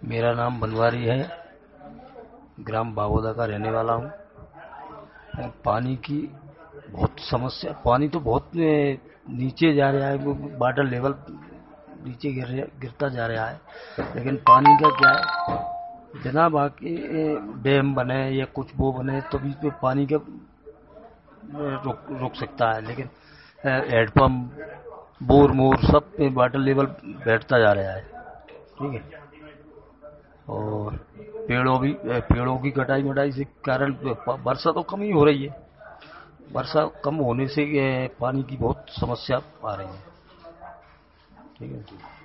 मेरा नाम बनवारी है, ग्राम बागोदा का रहने वाला हूँ। पानी की बहुत समस्या, पानी तो बहुत नीचे जा रहा है, वाटर लेवल नीचे गिरता जा रहा है, लेकिन पानी का क्या है, बिना बाकी डैम बने या कुछ वो बने तो भी तो पानी का रुक सकता है, लेकिन हेडपम्प बोर मोर सब पे वाटर लेवल बैठता जा रहा है। ठीक है। और पेड़ों की कटाई मटाई से कारण वर्षा तो कम ही हो रही है। वर्षा कम होने से पानी की बहुत समस्या आ रही है। ठीक है।